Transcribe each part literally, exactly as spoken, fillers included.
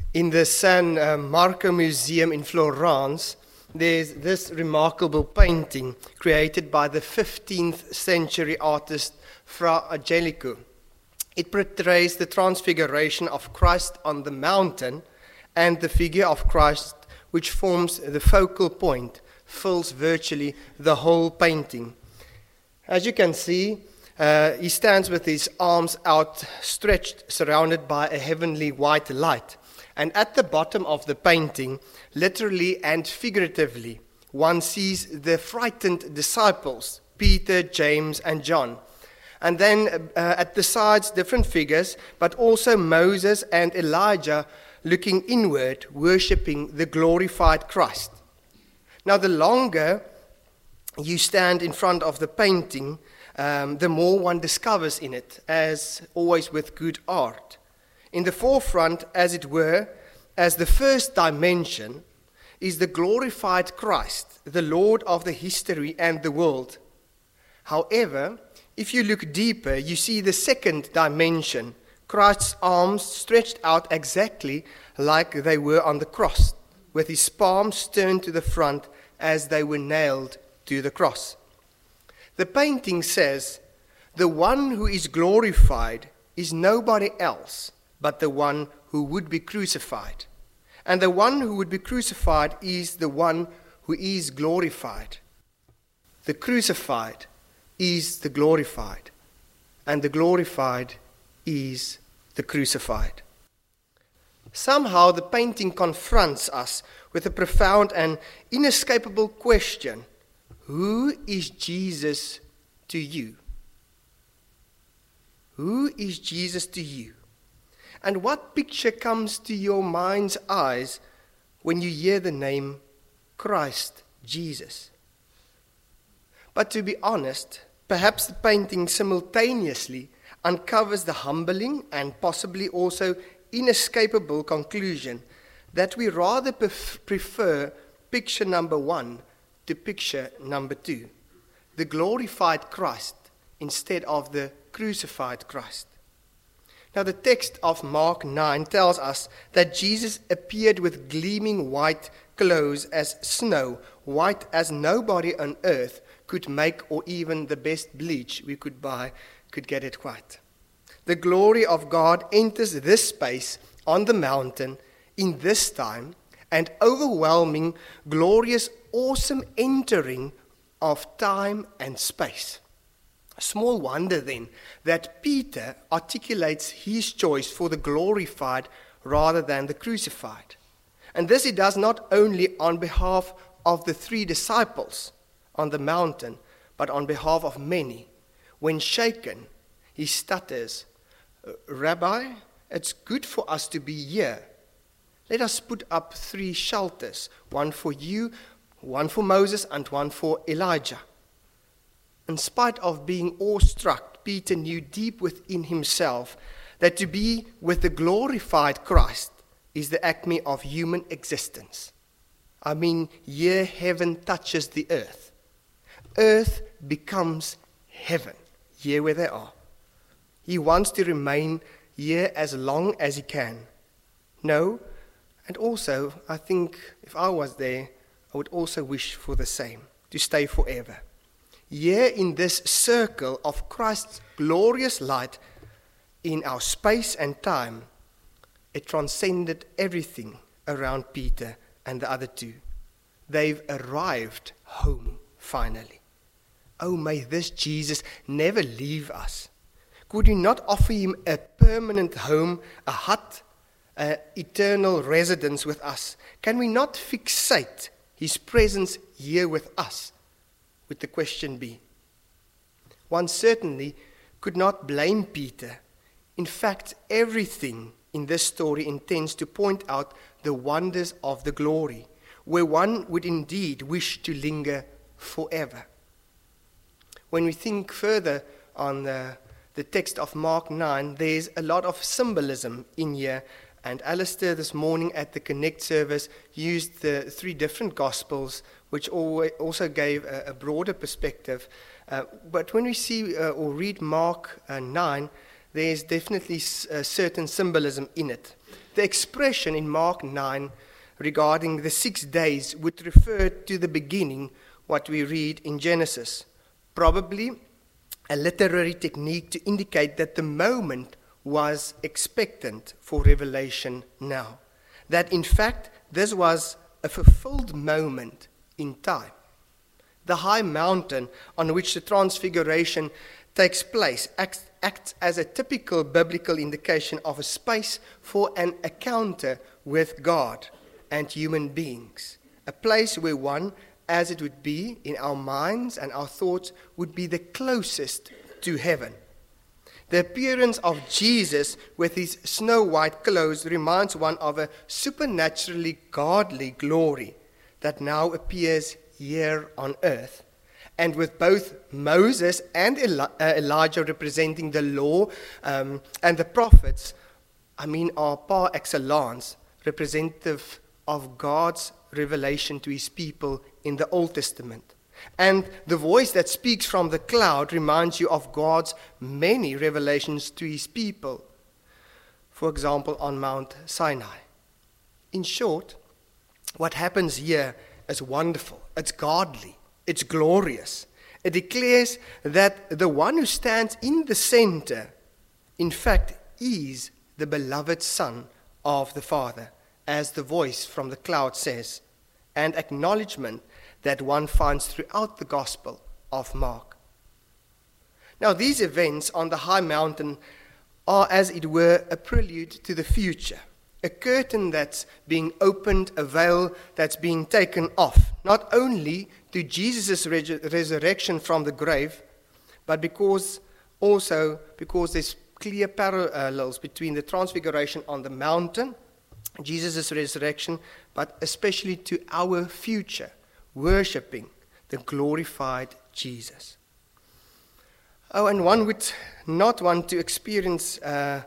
In the San uh, Marco Museum in Florence, there's this remarkable painting created by the fifteenth century artist Fra Angelico. It portrays the transfiguration of Christ on the mountain, and the figure of Christ, which forms the focal point, fills virtually the whole painting. As you can see, uh, he stands with his arms outstretched, surrounded by a heavenly white light. And at the bottom of the painting, literally and figuratively, one sees the frightened disciples, Peter, James, and John. And then uh, at the sides, different figures, but also Moses and Elijah looking inward, worshipping the glorified Christ. Now, the longer you stand in front of the painting, um, the more one discovers in it, as always with good art. In the forefront, as it were, as the first dimension, is the glorified Christ, the Lord of the history and the world. However, if you look deeper, you see the second dimension, Christ's arms stretched out exactly like they were on the cross, with his palms turned to the front as they were nailed to the cross. The painting says, "The one who is glorified is nobody else but the one who would be crucified. And the one who would be crucified is the one who is glorified." The crucified is the glorified, and the glorified is the crucified. Somehow the painting confronts us with a profound and inescapable question: who is Jesus to you? Who is Jesus to you? And what picture comes to your mind's eyes when you hear the name Christ Jesus? But to be honest, perhaps the painting simultaneously uncovers the humbling and possibly also inescapable conclusion that we rather pref- prefer picture number one to picture number two, the glorified Christ instead of the crucified Christ. Now, the text of Mark nine tells us that Jesus appeared with gleaming white clothes as snow, white as nobody on earth could make, or even the best bleach we could buy could get it white. The glory of God enters this space on the mountain in this time, and overwhelming, glorious, awesome entering of time and space. Small wonder then that Peter articulates his choice for the glorified rather than the crucified. And this he does not only on behalf of the three disciples on the mountain, but on behalf of many. When shaken, he stutters, "Rabbi, it's good for us to be here. Let us put up three shelters, one for you, one for Moses, and one for Elijah." In spite of being awestruck, Peter knew deep within himself that to be with the glorified Christ is the acme of human existence. I mean, here heaven touches the earth. Earth becomes heaven, here where they are. He wants to remain here as long as he can. No, and also, I think if I was there, I would also wish for the same, to stay forever. Here in this circle of Christ's glorious light in our space and time, it transcended everything around Peter and the other two. They've arrived home finally. Oh, may this Jesus never leave us. Could we not offer him a permanent home, a hut, an eternal residence with us? Can we not fixate his presence here with us? Would the question be? One certainly could not blame Peter. In fact, everything in this story intends to point out the wonders of the glory, where one would indeed wish to linger forever. When we think further on the, the text of Mark nine, there's a lot of symbolism in here. And Alistair this morning at the Connect service used the three different Gospels, which also gave a, a broader perspective. Uh, but when we see uh, or read Mark uh, nine, there's definitely a certain symbolism in it. The expression in Mark nine regarding the six days would refer to the beginning, what we read in Genesis. Probably a literary technique to indicate that the moment was expectant for revelation now. That in fact, this was a fulfilled moment in time. The high mountain on which the transfiguration takes place acts, acts as a typical biblical indication of a space for an encounter with God and human beings. A place where one, as it would be in our minds and our thoughts, would be the closest to heaven. The appearance of Jesus with his snow-white clothes reminds one of a supernaturally godly glory that now appears here on earth. And with both Moses and Eli- uh, Elijah representing the law um, and the prophets, I mean, are par excellence representative of God's revelation to his people in the Old Testament. And the voice that speaks from the cloud reminds you of God's many revelations to his people. For example, on Mount Sinai. In short, what happens here is wonderful. It's godly. It's glorious. It declares that the one who stands in the center, in fact, is the beloved Son of the Father, as the voice from the cloud says, and acknowledgement that one finds throughout the Gospel of Mark. Now, these events on the high mountain are, as it were, a prelude to the future, a curtain that's being opened, a veil that's being taken off, not only to Jesus' resurrection from the grave, but because also because there's clear parallels between the transfiguration on the mountain, Jesus' resurrection, but especially to our future, worshipping the glorified Jesus. Oh, and one would not want to experience uh,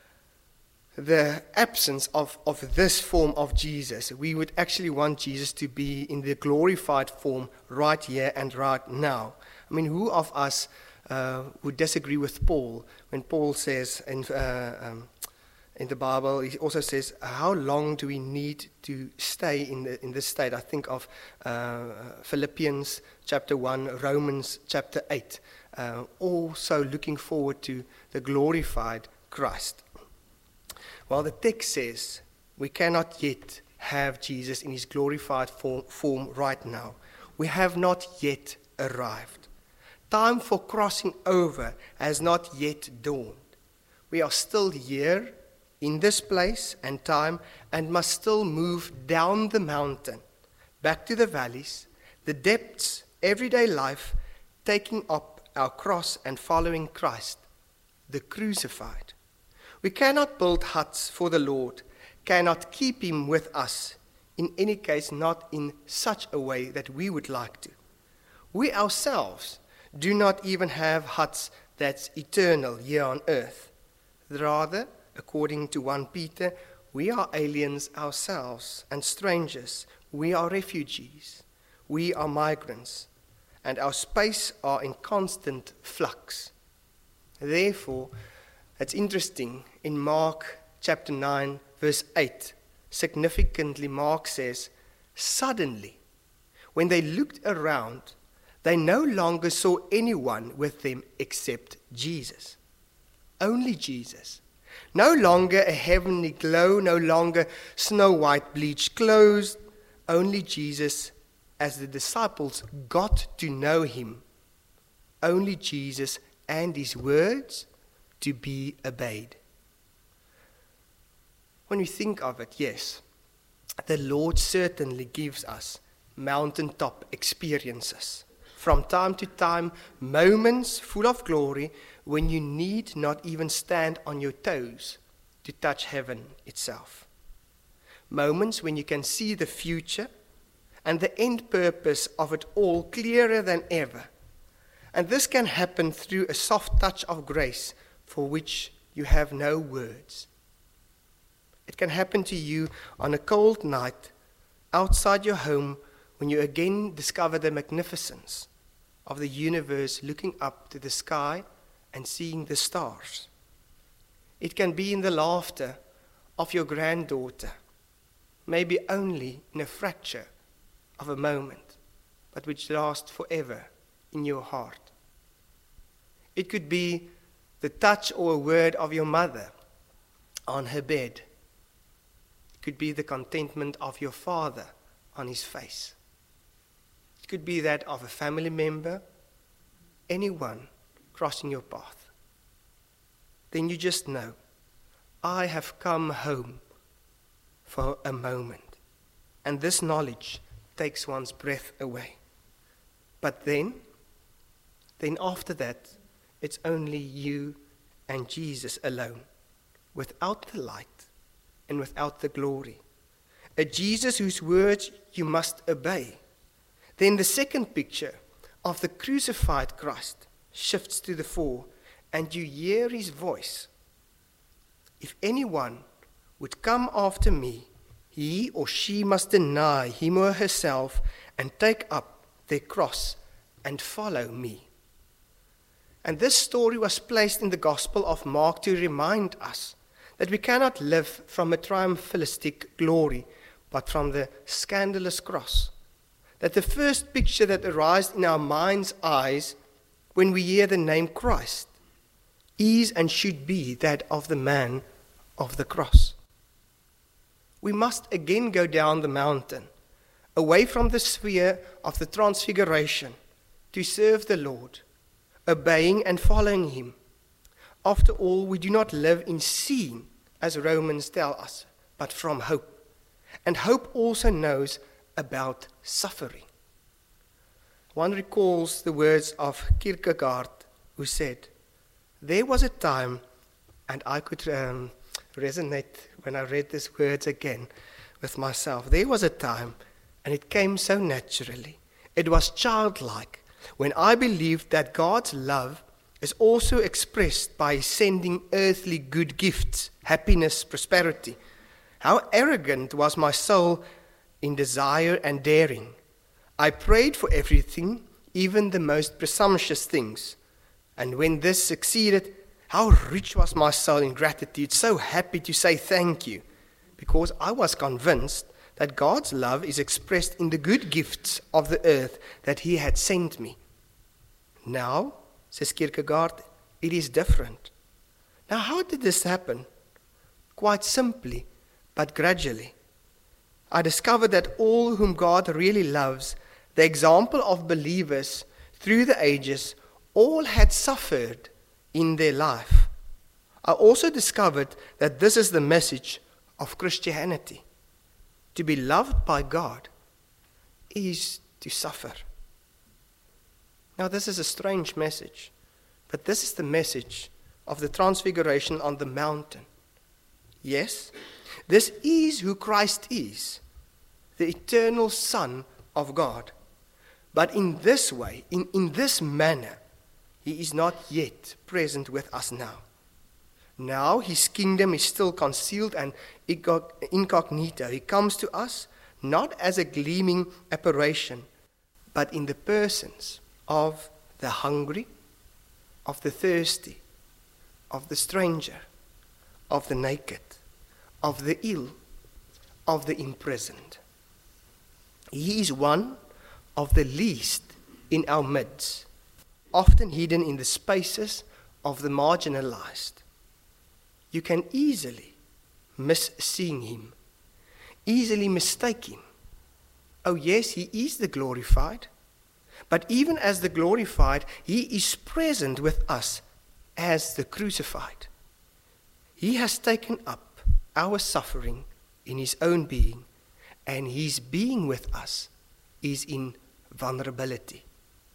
the absence of, of this form of Jesus. We would actually want Jesus to be in the glorified form right here and right now. I mean, who of us uh, would disagree with Paul when Paul says in, uh, um, in the Bible, he also says, how long do we need to stay in, the, in this state? I think of uh, Philippians chapter one, Romans chapter eight. Uh, also looking forward to the glorified Christ. Well, the text says we cannot yet have Jesus in his glorified form, form right now. We have not yet arrived. Time for crossing over has not yet dawned. We are still here in this place and time and must still move down the mountain, back to the valleys, the depths, everyday life, taking up our cross and following Christ, the crucified. We cannot build huts for the Lord, cannot keep him with us, in any case not in such a way that we would like to. We ourselves do not even have huts that's eternal here on earth. Rather, according to First Peter, we are aliens ourselves and strangers. We are refugees. We are migrants. And our space are in constant flux. Therefore, it's interesting, in Mark chapter nine, verse eight, significantly Mark says, suddenly, when they looked around, they no longer saw anyone with them except Jesus. Only Jesus. No longer a heavenly glow, no longer snow-white bleached clothes, only Jesus. As the disciples got to know him, only Jesus and his words to be obeyed. When we think of it, yes, the Lord certainly gives us mountaintop experiences. From time to time, moments full of glory when you need not even stand on your toes to touch heaven itself. Moments when you can see the future and the end purpose of it all clearer than ever. And this can happen through a soft touch of grace for which you have no words. It can happen to you on a cold night outside your home when you again discover the magnificence of the universe, looking up to the sky and seeing the stars. It can be in the laughter of your granddaughter, maybe only in a fracture of a moment, but which lasts forever in your heart. It could be the touch or a word of your mother on her bed. It could be the contentment of your father on his face. It could be that of a family member, anyone crossing your path. Then you just know, I have come home for a moment. And this knowledge takes one's breath away. But then, then after that, it's only you and Jesus alone, without the light and without the glory. A Jesus whose words you must obey. Then the second picture of the crucified Christ shifts to the fore, and you hear his voice. If anyone would come after me, he or she must deny him or herself and take up their cross and follow me. And this story was placed in the Gospel of Mark to remind us that we cannot live from a triumphalistic glory, but from the scandalous cross. That the first picture that arises in our mind's eyes when we hear the name Christ is and should be that of the man of the cross. We must again go down the mountain, away from the sphere of the transfiguration, to serve the Lord, obeying and following him. After all, we do not live in seeing, as Romans tell us, but from hope. And hope also knows about suffering. One recalls the words of Kierkegaard, who said, there was a time, and I could um, resonate when I read these words again with myself. There was a time, and it came so naturally. It was childlike, when I believed that God's love is also expressed by sending earthly good gifts, happiness, prosperity. How arrogant was my soul in desire and daring. I prayed for everything, even the most presumptuous things. And when this succeeded, how rich was my soul in gratitude, so happy to say thank you, because I was convinced that God's love is expressed in the good gifts of the earth that he had sent me. Now, says Kierkegaard, it is different. Now, how did this happen? Quite simply, but gradually. I discovered that all whom God really loves, the example of believers through the ages, all had suffered in their life. I also discovered that this is the message of Christianity. To be loved by God is to suffer. Now, this is a strange message, but this is the message of the transfiguration on the mountain. Yes, this is who Christ is, the eternal Son of God. But in this way, in, in this manner, he is not yet present with us now. Now his kingdom is still concealed and incognito. He comes to us not as a gleaming apparition, but in the persons of the hungry, of the thirsty, of the stranger, of the naked, of the ill, of the imprisoned. He is one of the least in our midst, often hidden in the spaces of the marginalized. You can easily miss seeing him, easily mistake him. Oh yes, he is the glorified, but even as the glorified, he is present with us as the crucified. He has taken up our suffering in his own being, and his being with us is in vulnerability.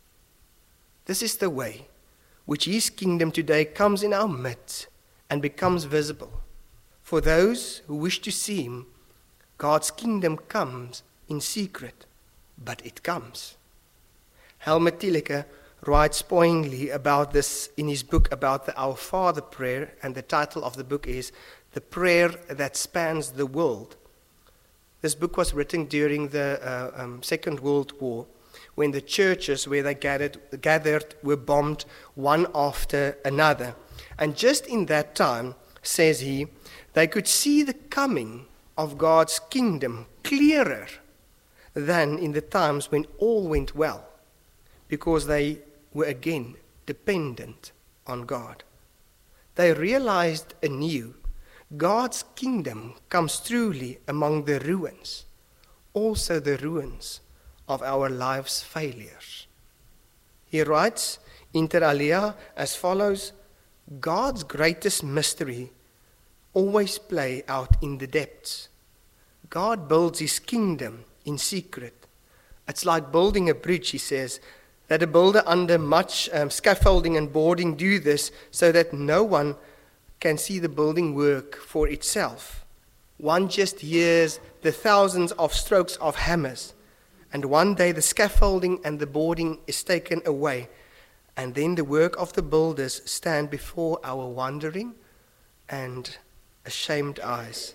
This is the way which his kingdom today comes in our midst and becomes visible. For those who wish to see him, God's kingdom comes in secret, but it comes. Helmut Thielicke writes poignantly about this in his book about the Our Father prayer, and the title of the book is The Prayer That Spans the World. This book was written during the uh, um, Second World War, when the churches where they gathered, gathered were bombed one after another. And just in that time, says he, they could see the coming of God's kingdom clearer than in the times when all went well, because they were again dependent on God. They realized anew God's kingdom comes truly among the ruins, also the ruins of our life's failures. He writes, inter alia, as follows: God's greatest mystery always play out in the depths. God builds his kingdom in secret. It's like building a bridge, he says, that a builder under much um, scaffolding and boarding do this so that no one can see the building work for itself. One just hears the thousands of strokes of hammers, and one day the scaffolding and the boarding is taken away, and then the work of the builders stand before our wondering and ashamed eyes.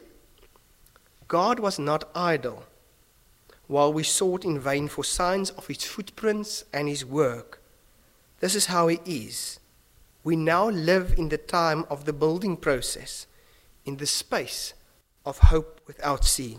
God was not idle while we sought in vain for signs of his footprints and his work. This is how he is. We now live in the time of the building process, in the space of hope without seeing.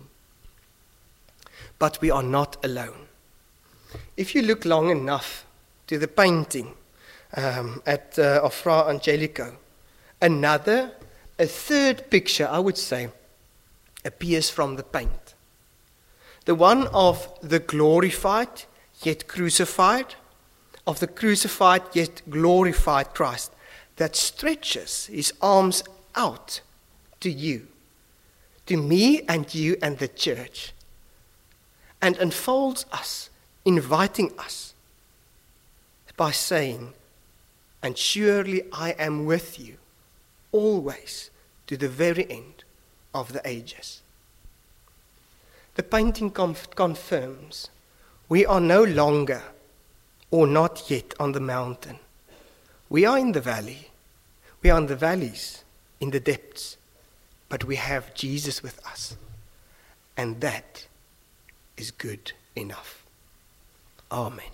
But we are not alone. If you look long enough to the painting um, at uh, of Fra Angelico, another, a third picture, I would say, appears from the paint. The one of the glorified yet crucified, of the crucified yet glorified Christ, that stretches his arms out to you, to me and you and the church, and unfolds us, inviting us by saying, and surely I am with you always to the very end of the ages. The painting conf- confirms we are no longer or not yet on the mountain. We are in the valley. We are in the valleys, in the depths, but we have Jesus with us, and that is good enough. Amen.